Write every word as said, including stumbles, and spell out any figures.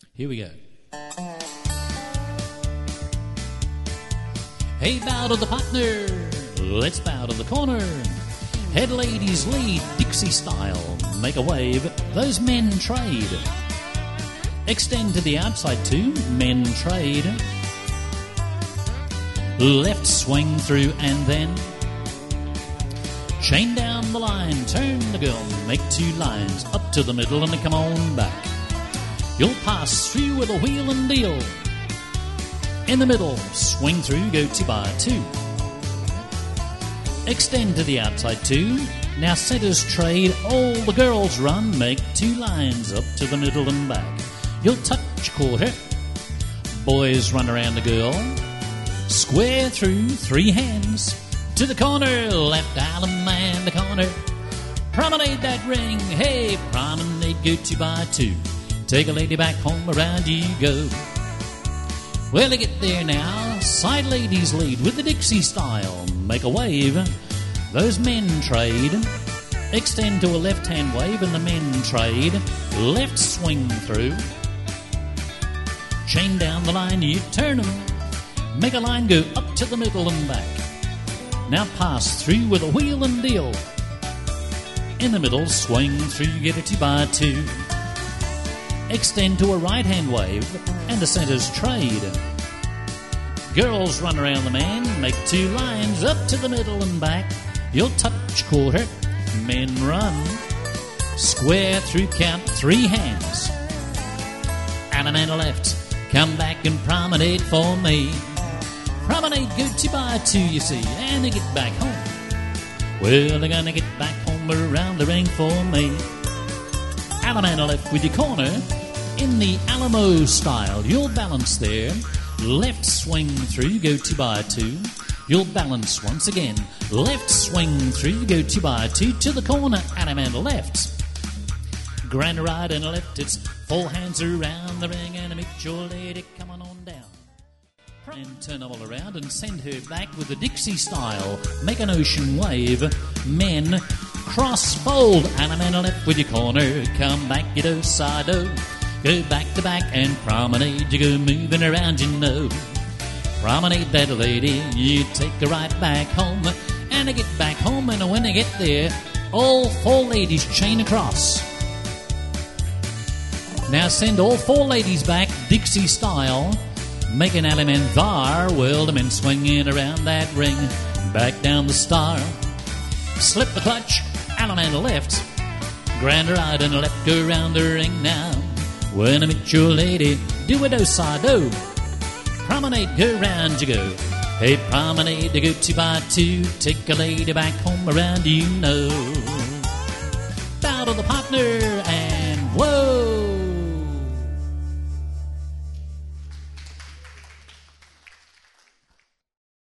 Here we go. Hey, bow to the partner. Let's bow to the corner. Head ladies lead, Dixie style. Make a wave, those men trade. Extend to the outside too, men trade. Left swing through and then chain down the line, turn the girl, make two lines, up to the middle and come on back. You'll pass through with a wheel and deal. In the middle, swing through, go two by two. Extend to the outside two. Now centers trade, all the girls run, make two lines, up to the middle and back. You'll touch quarter, boys run around the girl. Square through, three hands, to the corner, left Allen man the corner. Promenade that ring, hey, promenade, go two by two. Take a lady back home, around you go. Well, to get there now, side ladies lead with the Dixie style. Make a wave, those men trade. Extend to a left-hand wave and the men trade. Left swing through. Chain down the line, you turn them. Make a line go up to the middle and back. Now pass through with a wheel and deal. In the middle, swing through, get a two by two. Extend to a right-hand wave and the centers trade. Girls run around the man, make two lines up to the middle and back. You'll touch quarter, men run. Square through, count three hands. And a man left, come back and promenade for me. Promenade, go two by two, you see, and they get back home. Well, they're gonna get back home around the ring for me. Allemande left with your corner in the Alamo style. You'll balance there. Left swing through, go two by two. You'll balance once again. Left swing through, go two by two to the corner. Allemande left. Grand right and left. It's four hands around the ring and meet your lady. Come on on down. And turn all around and send her back with the Dixie style. Make an ocean wave. Men cross fold. Allemande left with your corner. Come back, you do side do. Go back to back and promenade. You go moving around, you know. Promenade that lady. You take her right back home. And I get back home, and when I get there, all four ladies chain across. Now send all four ladies back, Dixie style. Make an Allemande var, well, the men swinging around that ring. Back down the star. Slip the clutch, Allemande left. Grand right and left, go around the ring now. When I meet your lady, do a do-si-do. Promenade, go round you go. Hey, promenade, to go two by two. Take a lady back home around you know. Bow to the partner.